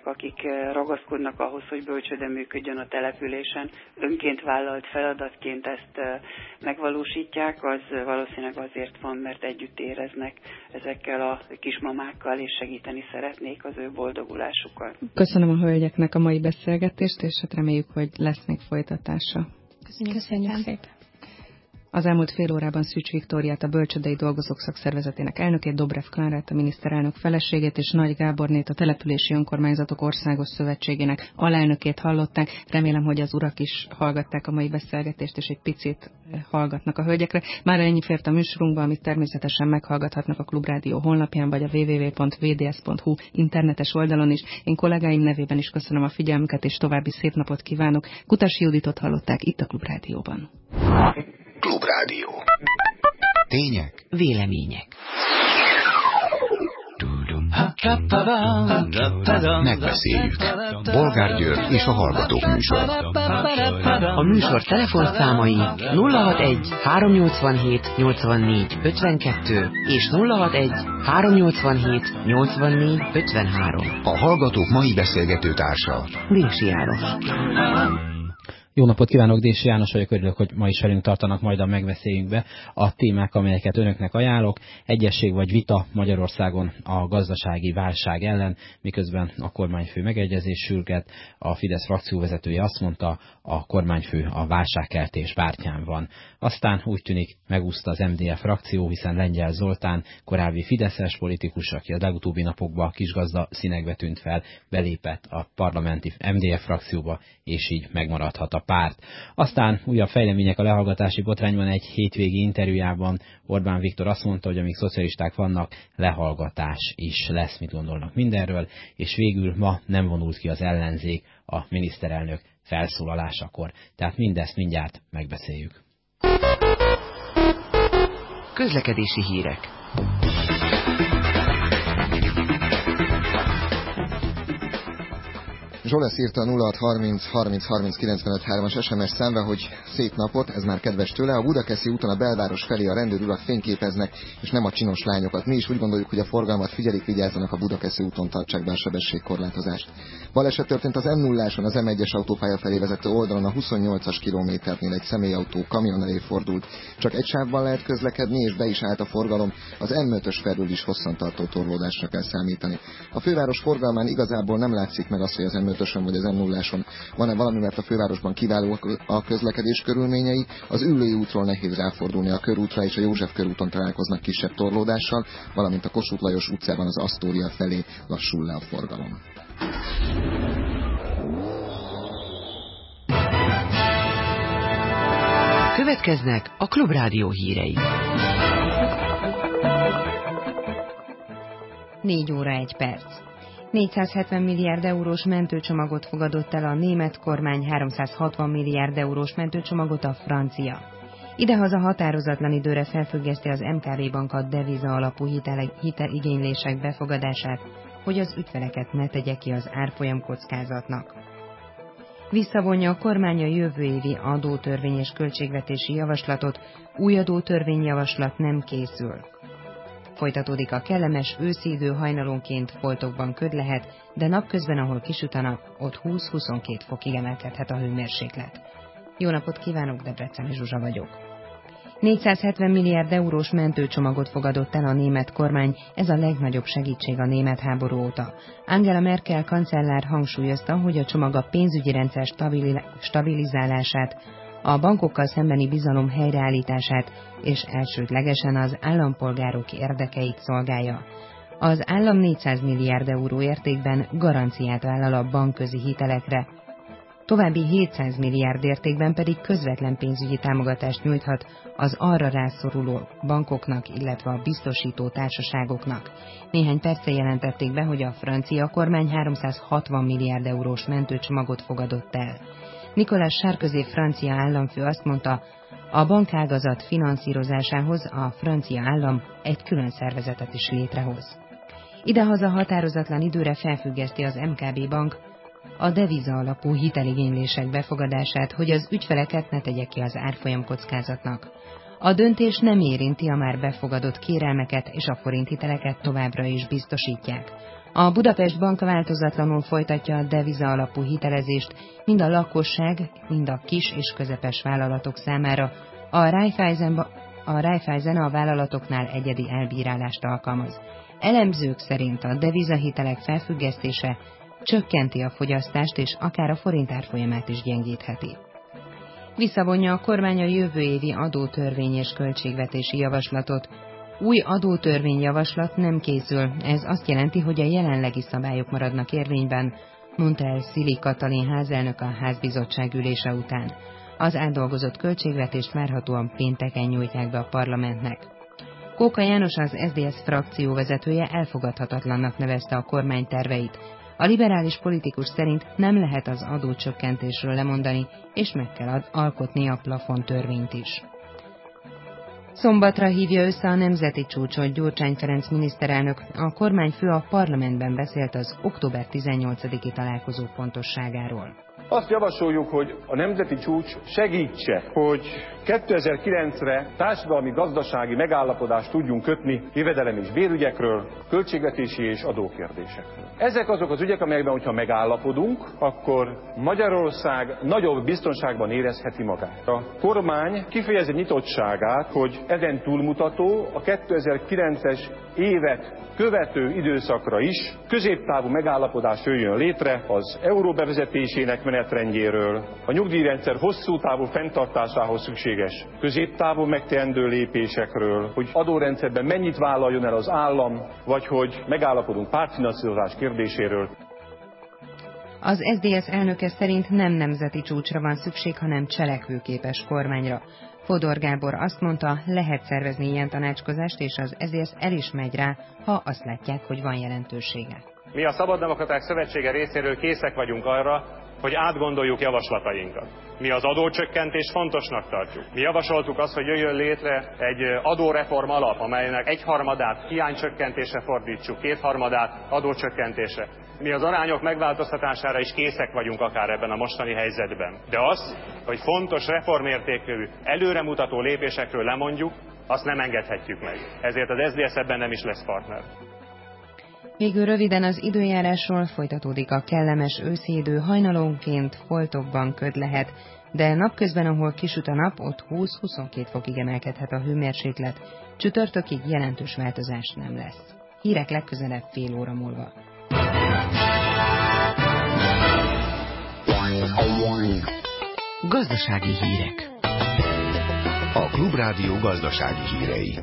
emberek, akik ragaszkodnak ahhoz, hogy bölcsőde működjön a településen, önként vállalt feladatként ezt megvalósítják, az valószínűleg azért van, mert együtt éreznek ezekkel a kismamákkal, és segíteni szeretnék az ő boldogulásukat. Köszönöm a hölgyeknek a mai beszélgetést, és hát reméljük, hogy lesz még folytatása. Köszönjük szépen. Az elmúlt fél órában Szűcs Viktóriát, a Bölcsődei Dolgozók Szakszervezetének elnökét, Dobrev Klárát, a miniszterelnök feleségét, és Nagy Gábornét, a Települési Önkormányzatok Országos Szövetségének alelnökét hallották. Remélem, hogy az urak is hallgatták a mai beszélgetést, és egy picit hallgatnak a hölgyekre. Már ennyi fért a műsorunkba, amit természetesen meghallgathatnak a Klubrádió honlapján, vagy a www.vds.hu internetes oldalon is. Én kollégáim nevében is köszönöm a figyelmüket, és további szép napot kívánok. Kutasi Juditot hallották itt a Klubrádióban. Klubrádió. Tények, vélemények. Megbeszéljük. Bolgár György és a Hallgatók műsor. A műsor telefonszámai 061 387 84 52 és 061 387 84 53. A Hallgatók mai beszélgető társa Dési János. Jó napot kívánok, Dési János vagyok, örülök, hogy ma is velünk tartanak, majd a megbeszéljünkbe a témák, amelyeket önöknek ajánlok. Egyesség vagy vita Magyarországon a gazdasági válság ellen, miközben a kormányfő megegyezés sürget. A Fidesz frakcióvezetője azt mondta, a kormányfő a válságkeltés pártján van. Aztán úgy tűnik megúszta az MDF frakció, hiszen Lengyel Zoltán, korábbi fideszes politikus, aki a legutóbbi napokban kisgazda színekbe tűnt fel, belépett a parlamenti MDF frakcióba, és így megmaradhat a párt. Aztán újabb fejlemények a lehallgatási botrányban. Egy hétvégi interjújában Orbán Viktor azt mondta, hogy amíg szocialisták vannak, lehallgatás is lesz, mit gondolnak mindenről, és végül ma nem vonult ki az ellenzék a miniszterelnök felszólalásakor. Tehát mindezt mindjárt megbeszéljük. Közlekedési hírek. Zsolesz írta a 0630 30 30 95 3-as SMS számra, hogy szép napot, ez már kedves tőle. A Budakeszi úton a belváros felé a rendőrurak fényképeznek, és nem a csinos lányokat. Mi is úgy gondoljuk, hogy a forgalmat figyelik, vigyázzanak, a Budakeszi úton tartsák be a sebességkorlátozást. Baleset történt az M0-áson, az M1-es autópálya felé vezető oldalon, a 28-as kilométernél egy személyautó kamion elé fordult. Csak egy sávban lehet közlekedni, és be is állt a forgalom. Az M5-ös felül is hosszantartó torlódásra kell számítani. A főváros forgalmán igazából nem látszik meg az, hogy az M5-öson vagy az M0-áson van-e valami, mert a fővárosban kiváló a közlekedés körülményei. Az Üllői útról nehéz ráfordulni a körútra, és a József körúton találkoznak kisebb torlódással, valamint a Kossuth Lajos utcában az Asztória felé lassul le a forgalom. Következnek a Klubrádió hírei. 4 óra 1 perc. 470 milliárd eurós mentőcsomagot fogadott el a német kormány, 360 milliárd eurós mentőcsomagot a francia. Idehaza határozatlan időre felfüggeszti az MKB bank a deviza alapú hiteligénylések befogadását, hogy az ügyfeleket ne tegye ki az árfolyam kockázatnak. Visszavonja a kormány a jövő évi adótörvény és költségvetési javaslatot, új adótörvényjavaslat nem készül. Folytatódik a kellemes őszi idő, hajnalonként foltokban köd lehet, de napközben, ahol kisüt a nap, ott 20-22 fokig emelkedhet a hőmérséklet. Jó napot kívánok, Debreceni Zsuzsa vagyok. 470 milliárd eurós mentőcsomagot fogadott el a német kormány, ez a legnagyobb segítség a német háború óta. Angela Merkel kancellár hangsúlyozta, hogy a csomag a pénzügyi rendszer stabilizálását, a bankokkal szembeni bizalom helyreállítását és elsődlegesen az állampolgárok érdekeit szolgálja. Az állam 400 milliárd euró értékben garanciát vállal a bankközi hitelekre, további 700 milliárd értékben pedig közvetlen pénzügyi támogatást nyújthat az arra rászoruló bankoknak, illetve a biztosító társaságoknak. Néhány perce jelentették be, hogy a francia kormány 360 milliárd eurós mentőcsomagot fogadott el. Nicolas Sarkozy francia államfő azt mondta, a bankágazat finanszírozásához a francia állam egy külön szervezetet is létrehoz. Idehaza határozatlan időre felfüggeszti az MKB bank a deviza alapú hiteligénylések befogadását, hogy az ügyfeleket ne tegye ki az árfolyam kockázatnak. A döntés nem érinti a már befogadott kérelmeket, és a forinthiteleket továbbra is biztosítják. A Budapest Bank változatlanul folytatja a deviza alapú hitelezést mind a lakosság, mind a kis és közepes vállalatok számára. A Raiffeisen a vállalatoknál egyedi elbírálást alkalmaz. Elemzők szerint a devizahitelek felfüggesztése csökkenti a fogyasztást és akár a forint árfolyamát is gyengítheti. Visszavonja a kormány a jövő évi adótörvény és költségvetési javaslatot. Új adótörvényjavaslat nem készül, ez azt jelenti, hogy a jelenlegi szabályok maradnak érvényben, mondta el Szili Katalin házelnök a házbizottság ülése után. Az átdolgozott költségvetést várhatóan pénteken nyújtják be a parlamentnek. Kóka János, az SZDSZ frakció vezetője elfogadhatatlannak nevezte a kormány terveit. A liberális politikus szerint nem lehet az adócsökkentésről lemondani, és meg kell alkotni a plafon törvényt is. Szombatra hívja össze a nemzeti csúcsot Gyurcsány Ferenc miniszterelnök. A kormányfő a parlamentben beszélt az október 18-i találkozó fontosságáról. Azt javasoljuk, hogy a nemzeti csúcs segítse, hogy 2009-re társadalmi-gazdasági megállapodást tudjunk kötni jövedelem és bérügyekről, költségvetési és adókérdésekről. Ezek azok az ügyek, amelyekben, hogyha megállapodunk, akkor Magyarország nagyobb biztonságban érezheti magát. A kormány kifejezi nyitottságát, hogy ezen túlmutató a 2009-es évet követő időszakra is középtávú megállapodás jöjjön létre az euró bevezetésének menetrendjéről, a nyugdíjrendszer hosszú távú fenntartásához szükséges középtávú megteendő lépésekről, hogy adórendszerben mennyit vállaljon el az állam, vagy hogy megállapodunk pártfinanszírozás kérdéséről. Az SZDSZ elnöke szerint nem nemzeti csúcsra van szükség, hanem cselekvőképes kormányra. Fodor Gábor azt mondta, lehet szervezni ilyen tanácskozást, és az SZDSZ el is megy rá, ha azt látják, hogy van jelentősége. Mi a Szabaddemokraták Szövetsége részéről készek vagyunk arra, hogy átgondoljuk javaslatainkat. Mi az adócsökkentést fontosnak tartjuk. Mi javasoltuk azt, hogy jöjjön létre egy adóreform alap, amelynek egyharmadát hiánycsökkentésre fordítsuk, kétharmadát adócsökkentésre. Mi az arányok megváltoztatására is készek vagyunk akár ebben a mostani helyzetben. De az, hogy fontos reformértékű, előremutató lépésekről lemondjuk, azt nem engedhetjük meg. Ezért az SZDSZ ebben nem is lesz partner. Végül röviden az időjárásról. Folytatódik a kellemes őszi idő, hajnalonként foltokban köd lehet, de napközben, ahol kisüt a nap, ott 20-22 fokig emelkedhet a hőmérséklet. Csütörtökig jelentős változás nem lesz. Hírek legközelebb fél óra múlva. Gazdasági hírek. A Klubrádió gazdasági hírei.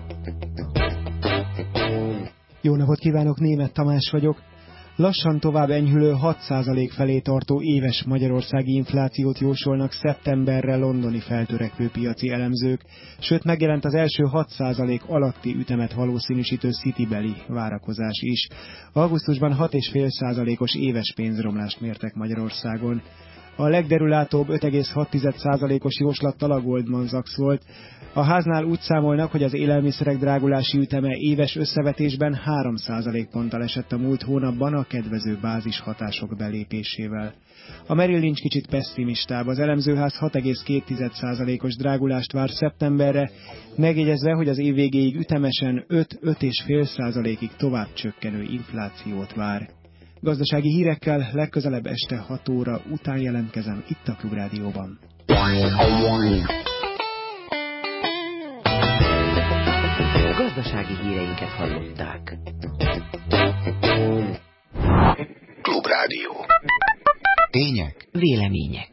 Jó napot kívánok, Németh Tamás vagyok. Lassan tovább enyhülő 6% felé tartó éves magyarországi inflációt jósolnak szeptemberre londoni feltörekvő piaci elemzők, sőt megjelent az első 6% alatti ütemet valószínűsítő Citybeli várakozás is. Augusztusban 6,5%-os éves pénzromlást mértek Magyarországon. A legderülátóbb 5,6%-os jóslattal a Goldman Sachs volt. A háznál úgy számolnak, hogy az élelmiszerek drágulási üteme éves összevetésben 3% ponttal esett a múlt hónapban a kedvező bázis hatások belépésével. A Merrill Lynch kicsit pessimistább, az elemzőház 6,2%-os drágulást vár szeptemberre, megjegyezve, hogy az év végéig ütemesen 5-5,5%-ig tovább csökkenő inflációt vár. Gazdasági hírekkel legközelebb este 6 óra után jelentkezem itt a Klubrádióban. Gazdasági híreinket hallották. Klubrádió. Tények. Vélemények.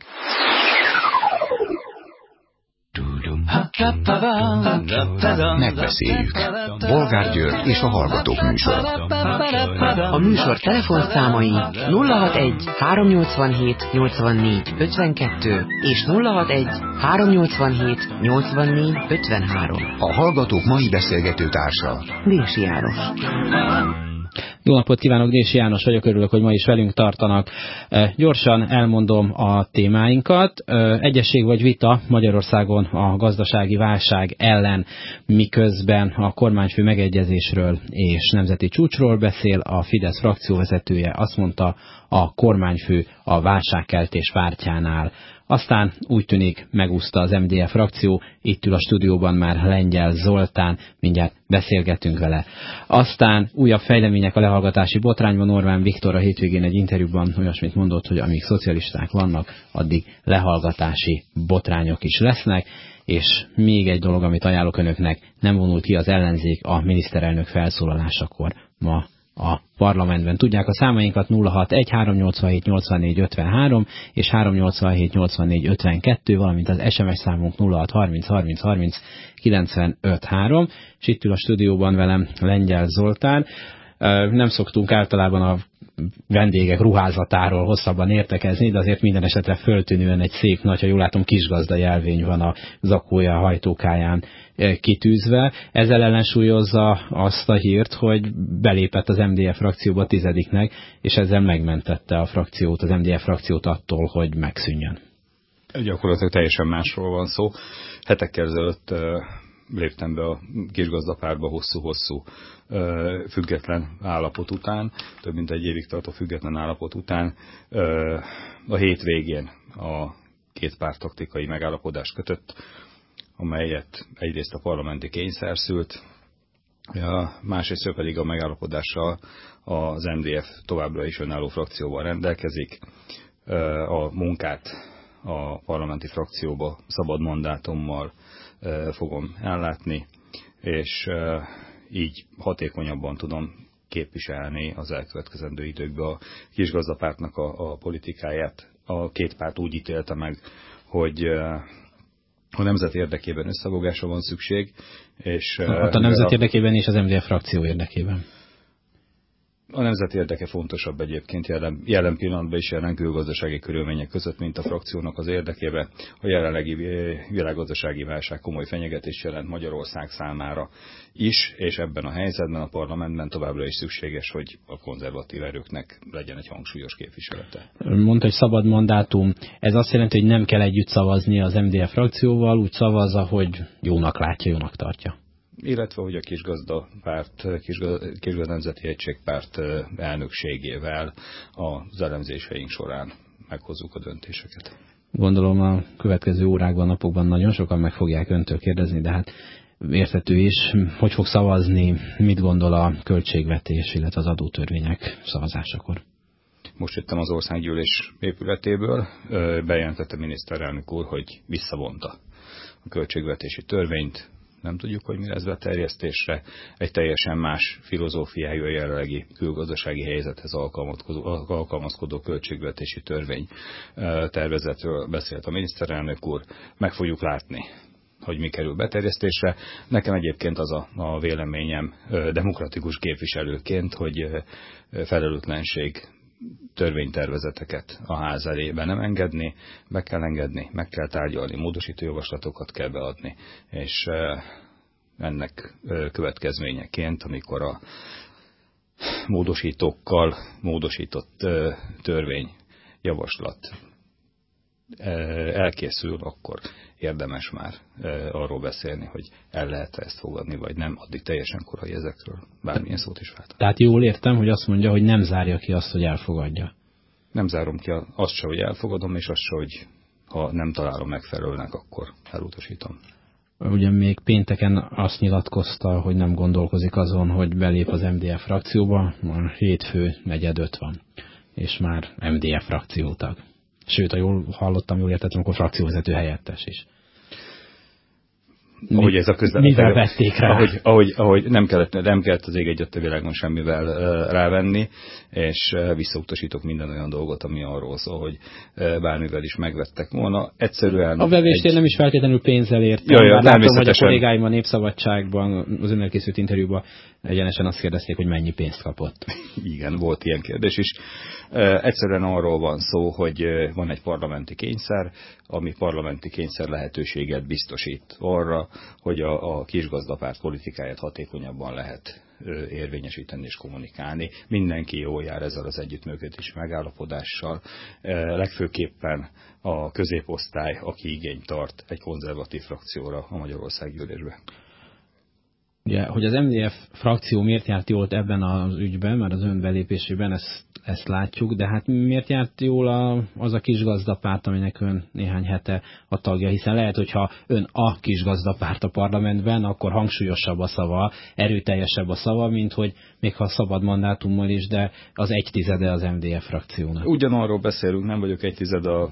Megbeszéljük. Bolgár György és a Hallgatók műsora. A műsor telefonszámai 061 387 84 52 és 061 387 84 53. A Hallgatók mai beszélgető társa Dési János. Jó napot kívánok, Dési János vagyok, örülök, hogy ma is velünk tartanak. Gyorsan elmondom a témáinkat. Egyesség vagy vita Magyarországon a gazdasági válság ellen, miközben a kormányfő megegyezésről és nemzeti csúcsról beszél. A Fidesz frakcióvezetője azt mondta, a kormányfő a válságkeltés pártjánál. Aztán úgy tűnik megúszta az MDF frakció, itt ül a stúdióban már Lengyel Zoltán, mindjárt beszélgetünk vele. Aztán újabb fejlemények a lehallgatási botrányban. Orbán Viktor a hétvégén egy interjúban olyasmit mondott, hogy amíg szocialisták vannak, addig lehallgatási botrányok is lesznek. És még egy dolog, amit ajánlok önöknek, nem vonult ki az ellenzék a miniszterelnök felszólalásakor ma a parlamentben. Tudják a számainkat 061 387 84 53 és 387 84 52, valamint az SMS számunk 06 30 30 30 95 3, és itt ül a stúdióban velem Lengyel Zoltán. Nem szoktunk általában a vendégek ruházatáról hosszabban értekezni, de azért minden esetre föltűnően egy szép nagy, ha jól látom, kisgazda jelvény van a zakója hajtókáján kitűzve. Ezzel ellensúlyozza azt a hírt, hogy belépett az MDF frakcióba 10-nek, és ezzel megmentette a frakciót, az MDF frakciót attól, hogy megszűnjön. Gyakorlatilag teljesen másról van szó. Hetekkel ezelőtt léptem be a kisgazdapártba hosszú-hosszú független állapot után, több mint egy évig tartó független állapot után. A hétvégén a két párt taktikai megállapodást kötött, amelyet egyrészt a parlamenti kényszer szült, másrészt pedig a megállapodással az MDF továbbra is önálló frakcióval rendelkezik. A munkát a parlamenti frakcióba szabad mandátummal fogom ellátni, és így hatékonyabban tudom képviselni az elkövetkezendő időkben a kisgazdapártnak a politikáját. A két párt úgy ítélte meg, hogy a nemzet érdekében összefogásra van szükség. És a nemzet érdekében és az MDF frakció érdekében. A nemzet érdeke fontosabb egyébként jelen pillanatban is jelen külgazdasági körülmények között, mint a frakciónak az érdekében. A jelenlegi világgazdasági válság komoly fenyegetés jelent Magyarország számára is, és ebben a helyzetben a parlamentben továbbra is szükséges, hogy a konzervatív erőknek legyen egy hangsúlyos képviselete. Mondta, hogy szabad mandátum. Ez azt jelenti, hogy nem kell együtt szavazni az MDF frakcióval, úgy szavazza, hogy jónak látja, jónak tartja. Illetve, hogy a Kisgazda Nemzeti Egységpárt elnökségével az elemzéseink során meghozzuk a döntéseket. Gondolom a következő órákban, napokban nagyon sokan meg fogják öntől kérdezni, de hát érthető is, hogy fog szavazni, mit gondol a költségvetés, illetve az adótörvények szavazásakor. Most jöttem az országgyűlés épületéből, bejelentette miniszterelnök úr, hogy visszavonta a költségvetési törvényt. Nem tudjuk, hogy mi lesz beterjesztésre. Egy teljesen más filozófiájú a jelenlegi külgazdasági helyzethez alkalmazkodó költségvetési törvény tervezetről beszélt a miniszterelnök úr. Meg fogjuk látni, hogy mi kerül beterjesztésre. Nekem egyébként az a véleményem demokratikus képviselőként, hogy felelőtlenség törvénytervezeteket a ház elébe nem engedni, be kell engedni, meg kell tárgyalni, módosító javaslatokat kell beadni, és ennek következményeként, amikor a módosítókkal módosított törvényjavaslat elkészül, akkor érdemes már arról beszélni, hogy el lehet ezt fogadni, vagy nem, addig teljesen korai ezekről bármilyen szót is váltani. Tehát jól értem, hogy azt mondja, hogy nem zárja ki azt, hogy elfogadja. Nem zárom ki azt se, hogy elfogadom, és azt se, hogy ha nem találom megfelelőnek, akkor elutasítom. Ugye még pénteken azt nyilatkozta, hogy nem gondolkozik azon, hogy belép az MDF frakcióba, már hétfő 4/5 van, és már MDF frakciótag. Sőt, ha jól hallottam, jól értettem, akkor frakcióvezető helyettes is. Ahogy ez a mivel vették rá? Ahogy nem kellett az ég egyet a világon semmivel rávenni, és visszautasítok minden olyan dolgot, ami arról szól, hogy bármivel is megvettek volna. Egyszerűen a vevésért nem is feltétlenül pénzzel értem. Látom, hogy a kollégáim a Népszabadságban, az önnel készült interjúban egyenesen azt kérdezték, hogy mennyi pénzt kapott. Igen, volt ilyen kérdés is. Egyszerűen arról van szó, hogy van egy parlamenti kényszer, ami parlamenti kényszer lehetőséget biztosít arra, hogy a kisgazdapárt politikáját hatékonyabban lehet érvényesíteni és kommunikálni. Mindenki jól jár ezzel az együttműködési megállapodással. Legfőképpen a középosztály, aki igényt tart egy konzervatív frakcióra a Magyarország gyűlésbe. Ugye, hogy az MDF frakció miért járt jól ebben az ügyben, mert az ön belépésében ezt látjuk, de hát miért járt jól az a kisgazdapárt, aminek ön néhány hete a tagja, hiszen lehet, hogyha ön a kisgazdapárt a parlamentben, akkor hangsúlyosabb a szava, erőteljesebb a szava, mint hogy még ha szabad mandátummal is, de az 1/10 az MDF frakciónak. Ugyanarról beszélünk, nem vagyok 1/10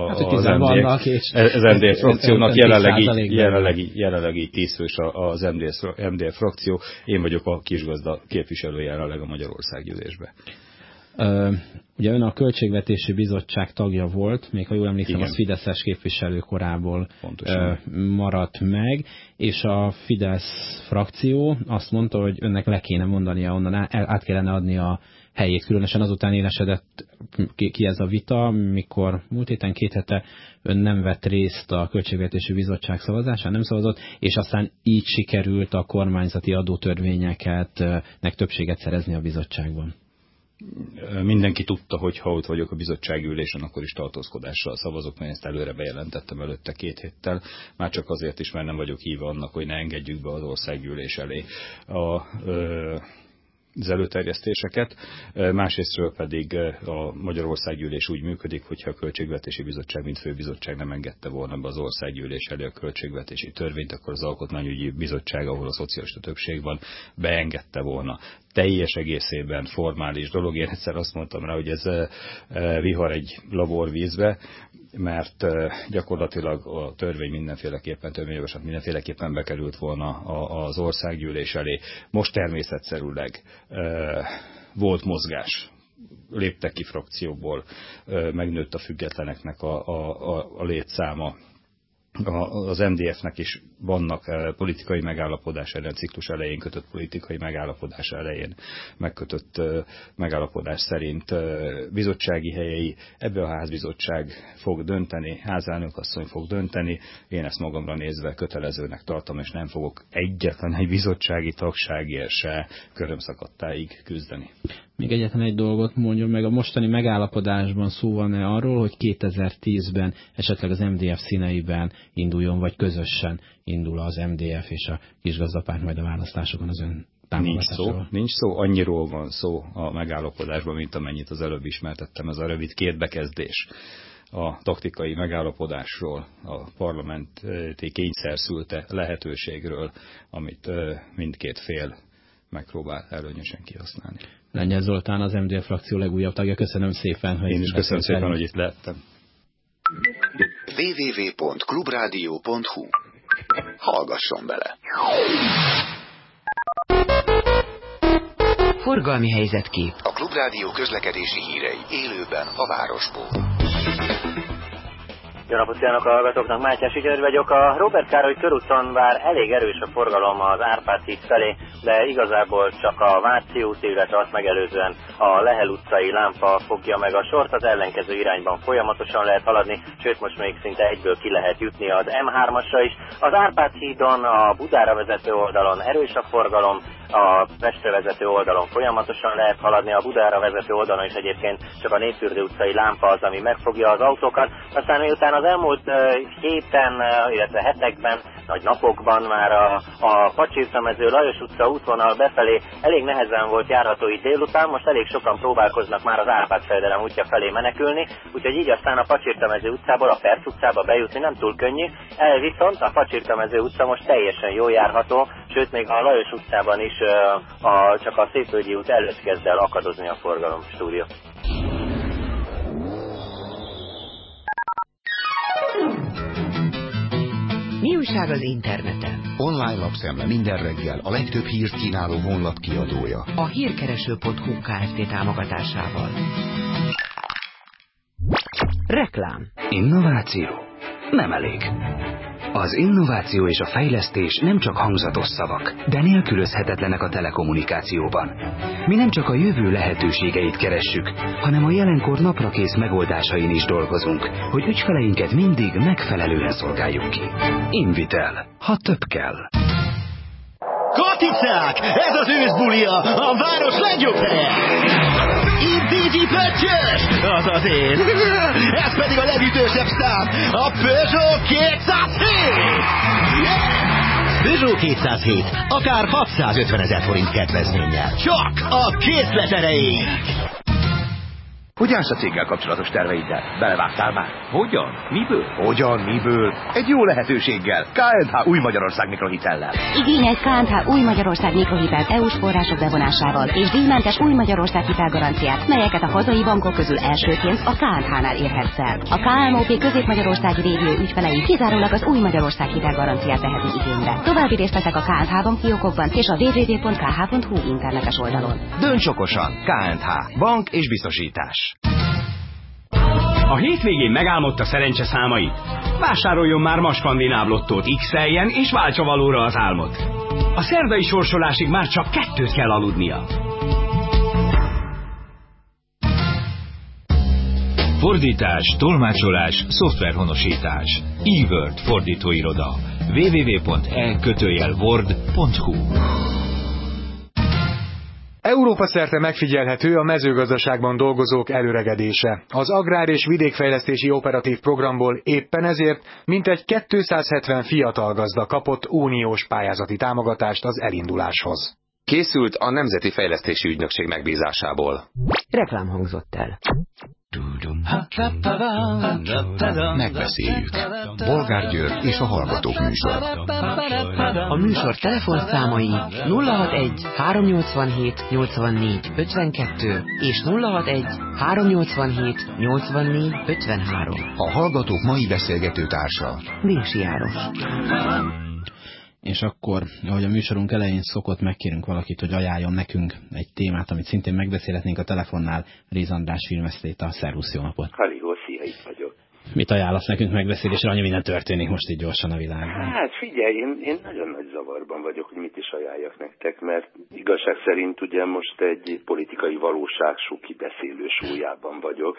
az MDF frakciónak, jelenlegi 10 fős az MDF frakció, én vagyok a kisgazda képviselő jelenleg a Magyarországgyűlésben. Ugye ön a Költségvetési Bizottság tagja volt, még ha jól emlékszem, az fideszes képviselő korából maradt meg, és a Fidesz frakció azt mondta, hogy önnek le kéne mondania onnan, át kellene adni a helyét, különösen azután élesedett ki ez a vita, mikor múlt héten 2 hete ön nem vett részt a Költségvetési Bizottság szavazásán, nem szavazott, és aztán így sikerült a kormányzati adótörvényeknek többséget szerezni a bizottságban. Mindenki tudta, hogy ha ott vagyok a bizottsági ülésen, akkor is tartózkodással szavazok, mert ezt előre bejelentettem előtte 2 héttel. Már csak azért is, mert nem vagyok híve annak, hogy ne engedjük be az országgyűlés elé az előterjesztéseket. Másrésztről pedig a Magyarországgyűlés úgy működik, hogyha a Költségvetési Bizottság, mint főbizottság nem engedte volna be az országgyűlés elé a költségvetési törvényt, akkor az Alkotmányügyi Bizottság, ahol a szocialista többség van, beengedte volna. Teljes egészében formális dolog. Én egyszer azt mondtam rá, hogy ez vihar egy laborvízbe, mert gyakorlatilag a törvény mindenféleképpen bekerült volna az országgyűlés elé. Most természetszerűleg volt mozgás. Léptek ki frakcióból, megnőtt a függetleneknek a létszáma. Az MDF-nek is vannak politikai megállapodás ellen, ciklus elején kötött politikai megállapodás elején megkötött megállapodás szerint bizottsági helyei. Ebbe a házbizottság fog dönteni, házelnökasszony fog dönteni. Én ezt magamra nézve kötelezőnek tartom, és nem fogok egyetlen egy bizottsági tagságért se körömszakadtáig küzdeni. Még egyetlen egy dolgot mondjon meg, a mostani megállapodásban szó van-e arról, hogy 2010-ben esetleg az MDF színeiben induljon, vagy közösen indul az MDF és a kisgazdapárt majd a választásokon az ön támogatásával? Nincs szó, annyiról van szó a megállapodásban, mint amennyit az előbb ismertettem, ez a rövid 2 bekezdés a taktikai megállapodásról, a parlamenti kényszerszülte lehetőségről, amit mindkét fél megpróbál előnyösen kihasználni. Lengyel Zoltán, az MDF frakció legújabb tagja. Köszönöm szépen, hogy én is köszönöm szépen, hogy itt lehettem. www.clubradio.hu. Hallgasson bele! Forgalmi helyzetkép. A Klubrádió közlekedési hírei élőben a városból. Jó napot kívánok a hallgatóknak, Mátyás György vagyok. A Róbert Károly körúton bár elég erős a forgalom az Árpád híd felé, de igazából csak a Váci út, illetve azt megelőzően a Lehel utcai lámpa fogja meg a sort, az ellenkező irányban folyamatosan lehet haladni, sőt most még szinte egyből ki lehet jutni az M3-asra is. Az Árpád hídon a Budára vezető oldalon erős a forgalom, a Pestre vezető oldalon folyamatosan lehet haladni, a Budára vezető oldalon is egyébként csak a Népfürdő utcai lámpa az, ami megfogja az autókat. Aztán miután az elmúlt héten, illetve hetekben, nagy napokban már a Pacsirtamező Lajos utca útvonal befelé elég nehezen volt járható itt délután, most elég sokan próbálkoznak már az Árpád-fejedelem útja felé menekülni, úgyhogy így aztán a Pacsirtamező utcából a Perc utcába bejutni nem túl könnyű, viszont a Pacsirtamező utca most teljesen jól járható, sőt még a Lajos utcában is csak a Szépvölgyi út előtt kezd el akadozni a forgalom. Stúdió. Mi újság az interneten? Online lapszemle minden reggel a legtöbb hírt kínáló honlap kiadója. A hírkereső.hu Kft. Támogatásával. Reklám. Innováció? Nem elég. Az innováció és a fejlesztés nem csak hangzatos szavak, de nélkülözhetetlenek a telekommunikációban. Mi nem csak a jövő lehetőségeit keressük, hanem a jelenkor naprakész megoldásain is dolgozunk, hogy ügyfeleinket mindig megfelelően szolgáljuk ki. Invitel, ha több kell. Katicák! Ez az őszbulia! A város legjobb helye! Intézi pöccsös! Az az én! Ez pedig a legütősebb szám! A Peugeot 207! Yeah! Peugeot 207, akár 650 000 forint kedvezménnyel. Csak a készlet erejéig! Hogy állsz a céggel kapcsolatos terveiddel? Belevágtál már? Hogyan? Miből? Hogyan? Miből? Egy jó lehetőséggel. KNH Új Magyarország mikrohitellel. Igényelj KNH Új Magyarország mikrohitelt EU-s források bevonásával és díjmentes Új Magyarország hitelgaranciát, melyeket a hazai bankok közül elsőként a KNH-nál érhetsz el. A KMOP Közép-Magyarországi régió ügyfelei kizárólag az Új Magyarország hitelgaranciát vehetik igénybe. További részletek a KNH bankfiókokban és a www.kh.hu internetes oldalon. Dönts okosan. KNH. Bank és biztosítás. A hétvégén megálmodta szerencse számait? Vásároljon már ma skandináv lottót, X-eljen és váltsa valóra az álmot. A szerdai sorsolásig már csak 2 kell aludnia. Fordítás, tolmácsolás, szoftverhonosítás. eWord fordítóiroda. www.e-word.hu. Európa szerte megfigyelhető a mezőgazdaságban dolgozók előregedése. Az Agrár- és Vidékfejlesztési Operatív Programból éppen ezért mintegy 270 fiatal gazda kapott uniós pályázati támogatást az elinduláshoz. Készült a Nemzeti Fejlesztési Ügynökség megbízásából. Reklám hangzott el. Megbeszéljük. Bolgár György és a Hallgatók műsor. A műsor telefonszámai 061 387 84 52 és 061 387 84 53. A Hallgatók mai beszélgető társa Dési János. És akkor, ahogy a műsorunk elején szokott, megkérünk valakit, hogy ajánljon nekünk egy témát, amit szintén megbeszélhetnénk a telefonnál. Réz András filmesztéta. Szervusz, jó napot! Halihó, szia, itt vagyok. Mit ajánlasz nekünk megbeszélésre? Annyi minden történik most így gyorsan a világban. Hát figyelj, én nagyon nagy zavarban vagyok, hogy mit is ajánljak nektek, mert igazság szerint ugye most egy politikai valóságsú kibeszélő súlyában vagyok,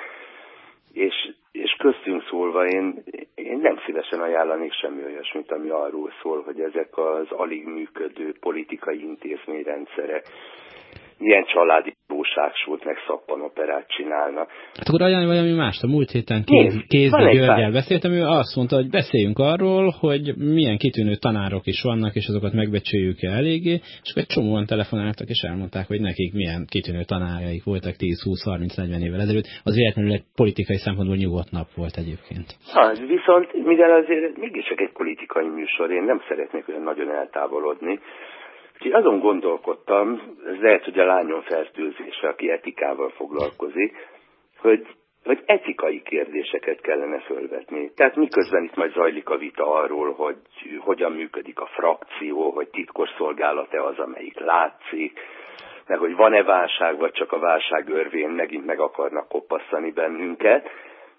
és köztünk szólva én nem szívesen ajánlanék semmi olyasmit, ami arról szól, hogy ezek az alig működő politikai intézményrendszerek milyen családi valóságsút meg szappanoperát csinálnak. Hát akkor ajánlani valami mást. A múlt héten Kézdi Györgyel beszéltem, ő azt mondta, hogy beszéljünk arról, hogy milyen kitűnő tanárok is vannak, és azokat megbecsüljük-e eléggé, és akkor egy csomóan telefonáltak, és elmondták, hogy nekik milyen kitűnő tanárjaik voltak 10-20-30-40 évvel ezelőtt. Az véletlenül egy politikai szempontból nyugodt nap volt egyébként. Viszont mivel azért mégiscsak egy politikai műsor, én nem szeretnék olyan nagyon eltávolodni. Úgyhogy azon gondolkodtam, ez lehet, hogy a lányom fertőzése, aki etikával foglalkozik, hogy etikai kérdéseket kellene fölvetni. Tehát miközben itt majd zajlik a vita arról, hogy hogyan működik a frakció, hogy titkosszolgálat-e az, amelyik látszik, meg hogy van-e válság, vagy csak a válság örvén megint meg akarnak kopasszani bennünket.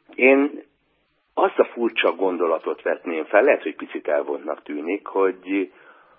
Én azt a furcsa gondolatot vetném fel, lehet, hogy picit elvontnak tűnik, hogy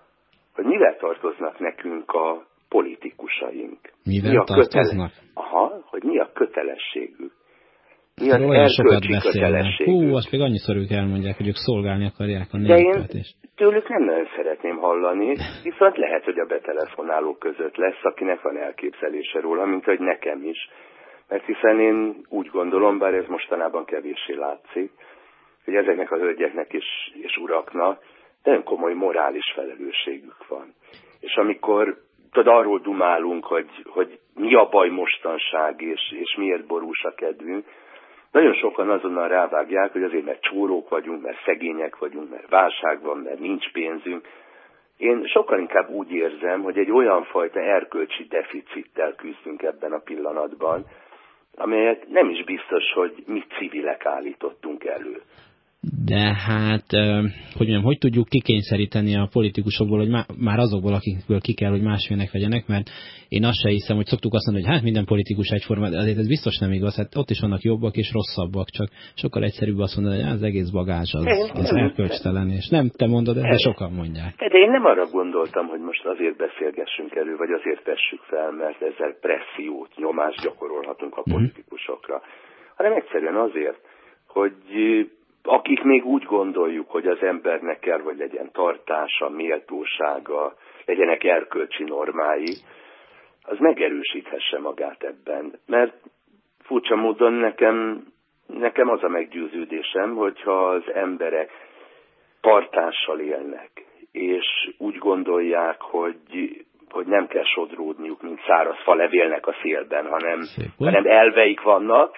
mivel tartoznak nekünk a politikusaink. Mivel tartoznak? Hogy mi a kötelességük. Mi az erkölcsi kötelességük. Azt még annyiszor ők elmondják, hogy ők szolgálni akarják a népet. De én tőlük nem nagyon szeretném hallani, viszont lehet, hogy a betelefonálók között lesz, akinek van elképzelése róla, mint hogy nekem is. Mert hiszen én úgy gondolom, bár ez mostanában kevéssé látszik, hogy ezeknek a hölgyeknek és uraknak nagyon komoly morális felelősségük van. És amikor arról dumálunk, hogy mi a baj mostanság, és miért borús a kedvünk, nagyon sokan azonnal rávágják, hogy azért, mert csórók vagyunk, mert szegények vagyunk, mert válság van, mert nincs pénzünk. Én sokkal inkább úgy érzem, hogy egy olyan fajta erkölcsi deficittel küzdünk ebben a pillanatban, amelyet nem is biztos, hogy mi civilek állítottunk elő. De hát, hogy tudjuk kikényszeríteni a politikusokból, hogy már azokból, akikből ki kell, hogy másfélnek legyenek, mert én azt se hiszem, hogy szoktuk azt mondani, hogy hát minden politikus egyforma, de azért ez biztos nem igaz, hát ott is vannak jobbak és rosszabbak, csak sokkal egyszerűbb azt mondani, hogy az egész bagázs az erkölcstelen, és nem te mondod, de sokan mondják. De én nem arra gondoltam, hogy most azért beszélgessünk elő, vagy azért vessük fel, mert ezzel pressziót, nyomást gyakorolhatunk a politikusokra, hanem egyszerűen azért, hogy akik még úgy gondoljuk, hogy az embernek kell, hogy legyen tartása, méltósága, legyenek erkölcsi normái, az megerősíthesse magát ebben. Mert furcsa módon nekem az a meggyőződésem, hogyha az emberek tartással élnek, és úgy gondolják, hogy nem kell sodródniuk, mint száraz falevélnek a szélben, hanem elveik vannak,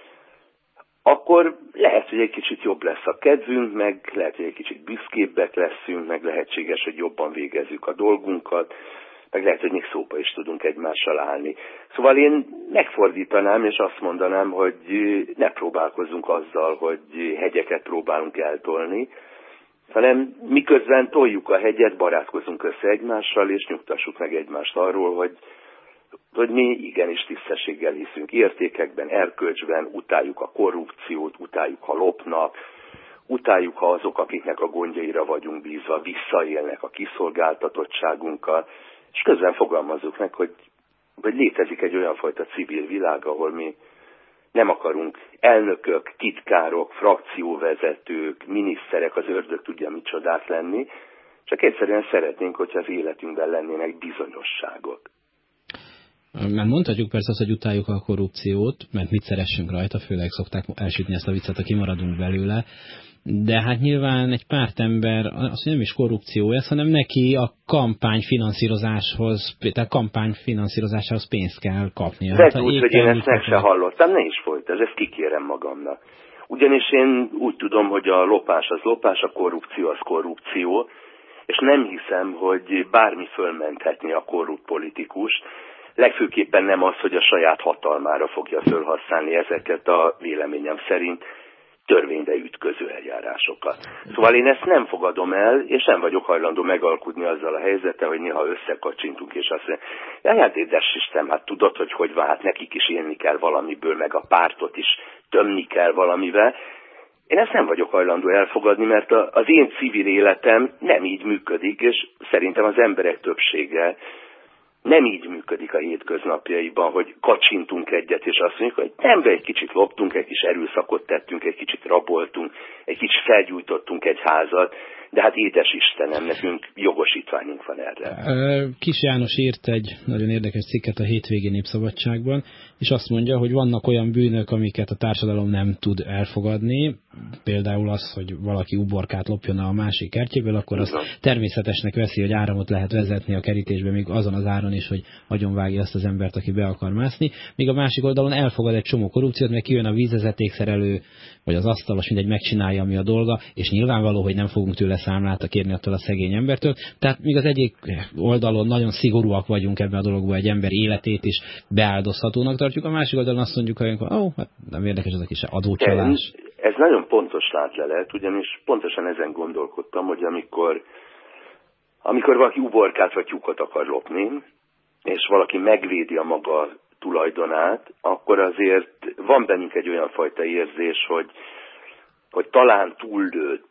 akkor lehet, hogy egy kicsit jobb lesz a kedvünk, meg lehet, hogy egy kicsit büszkébbek leszünk, meg lehetséges, hogy jobban végezzük a dolgunkat, meg lehet, hogy még szóba is tudunk egymással állni. Szóval én megfordítanám, és azt mondanám, hogy ne próbálkozzunk azzal, hogy hegyeket próbálunk eltolni, hanem miközben toljuk a hegyet, barátkozunk össze egymással, és nyugtassuk meg egymást arról, hogy mi igenis tisztességgel hiszünk értékekben, erkölcsben, utáljuk a korrupciót, utáljuk, ha lopnak, utáljuk, ha azok, akiknek a gondjaira vagyunk bízva, visszaélnek a kiszolgáltatottságunkkal, és közben fogalmazzuk meg, hogy létezik egy olyan fajta civil világ, ahol mi nem akarunk elnökök, titkárok, frakcióvezetők, miniszterek, az ördög tudja micsodát lenni, csak egyszerűen szeretnénk, hogyha az életünkben lennének bizonyosságok. Mert mondhatjuk persze azt, hogy utáljuk a korrupciót, mert mit szeressünk rajta, főleg szokták elsütni ezt a viccet, ha kimaradunk belőle, de hát nyilván egy pártember, azt nem is korrupció ez, hanem neki a kampányfinanszírozásához, tehát kampányfinanszírozásához pénzt kell kapnia. De hát úgy, hogy én ezt meg se hallottam, ne is folytasd, ezt kikérem magamnak. Ugyanis én úgy tudom, hogy a lopás az lopás, a korrupció az korrupció, és nem hiszem, hogy bármi fölmenthetni a korrupt politikust, legfőképpen nem az, hogy a saját hatalmára fogja fölhasználni ezeket a véleményem szerint törvénybe ütköző eljárásokat. Szóval én ezt nem fogadom el, és nem vagyok hajlandó megalkudni azzal a helyzettel, hogy néha összekacsintunk, és azt mondja, hát édes Isten, hát tudod, hogy van, hát nekik is élni kell valamiből, meg a pártot is tömni kell valamivel. Én ezt nem vagyok hajlandó elfogadni, mert az én civil életem nem így működik, és szerintem az emberek többsége nem így működik a hétköznapjaiban, hogy kacsintunk egyet, és azt mondjuk, hogy nem, egy kicsit loptunk, egy kis erőszakot tettünk, egy kicsit raboltunk, egy kicsit felgyújtottunk egy házat, de hát édes Istenem, nekünk jogosítványunk van erre. Kis János írt egy nagyon érdekes cikket a Hétvégi Népszabadságban, és azt mondja, hogy vannak olyan bűnök, amiket a társadalom nem tud elfogadni, például az, hogy valaki uborkát lopjon a másik kertjéből, akkor az természetesnek veszi, hogy áramot lehet vezetni a kerítésbe, még azon az áron is, hogy agyonvágja azt az embert, aki be akar mászni. Míg a másik oldalon elfogad egy csomó korrupciót, mert kijön a vízvezetékszerelő, vagy az asztalos, mindegy, megcsinálja, ami a dolga, és nyilvánvaló, hogy nem fogunk tőle számlát kérni attól a szegény embertől. Tehát míg az egyik oldalon nagyon szigorúak vagyunk ebben a dologban, egy ember életét is beáldozhatónak tartjuk, a másik oldalon azt mondjuk, hogy hát nem érdekes ez a kis adócsalás. Ez nagyon pontos látlelet, ugyanis pontosan ezen gondolkodtam, hogy amikor valaki uborkát vagy tyúkot akar lopni, és valaki megvédi a maga tulajdonát, akkor azért van bennünk egy olyan fajta érzés, hogy talán túllőtt,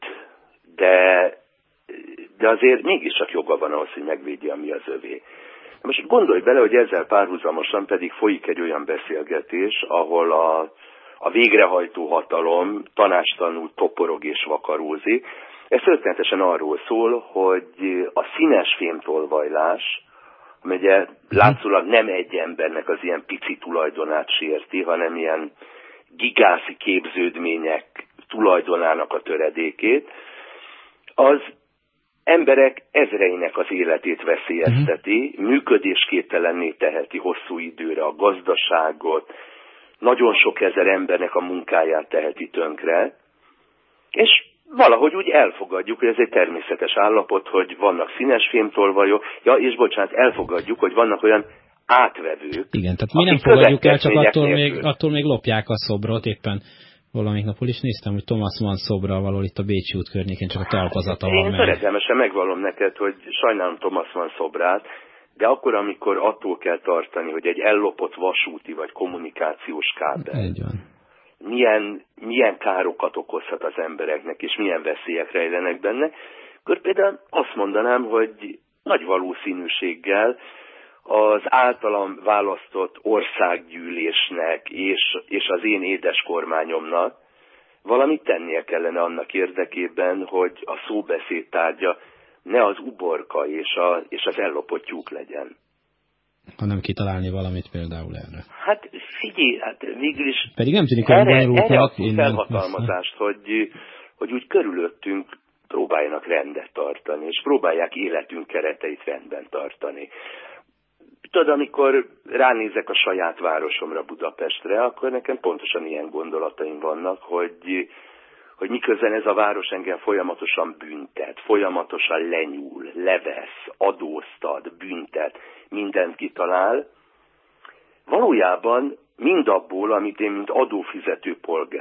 de azért mégiscsak joga van ahhoz, hogy megvédje, ami az övé. Most gondolj bele, hogy ezzel párhuzamosan pedig folyik egy olyan beszélgetés, ahol a végrehajtó hatalom tanácstalanul toporog és vakarózik. Ez történetesen arról szól, hogy a színes fémtolvajlás, amely ugye látszólag nem egy embernek az ilyen pici tulajdonát sérti, hanem ilyen gigászi képződmények tulajdonának a töredékét, az emberek ezreinek az életét veszélyezteti, működésképtelenné teheti hosszú időre a gazdaságot, nagyon sok ezer embernek a munkáját teheti tönkre, és valahogy úgy elfogadjuk, hogy ez egy természetes állapot, hogy vannak színes fémtolvajok, és bocsánat, elfogadjuk, hogy vannak olyan átvevők. Igen, tehát mi nem fogadjuk el, csak attól még lopják a szobrot. Éppen valamelyik napon is néztem, hogy Thomas Mann szobra valahol itt a Bécsi út környékén, csak a talpazata van meg. Én töredelmesen megvallom neked, hogy sajnálom Thomas Mann szobrát, de akkor, amikor attól kell tartani, hogy egy ellopott vasúti vagy kommunikációs kábel milyen károkat okozhat az embereknek, és milyen veszélyek rejlenek benne, akkor például azt mondanám, hogy nagy valószínűséggel az általam választott országgyűlésnek és az én édes kormányomnak valamit tennie kellene annak érdekében, hogy a szóbeszéd tárgya ne az uborka és az ellopott tyúk legyen. Hanem kitalálni valamit például erre. Hát figyelj, végül is pedig nem tűnik, hogy erre a felhatalmazást, hogy úgy körülöttünk próbáljanak rendet tartani, és próbálják életünk kereteit rendben tartani. Tudod, amikor ránézek a saját városomra, Budapestre, akkor nekem pontosan ilyen gondolataim vannak, hogy miközben ez a város engem folyamatosan büntet, folyamatosan lenyúl, levesz, adóztat, büntet, mindent kitalál. Valójában mindabból, amit én, mint adófizető polgár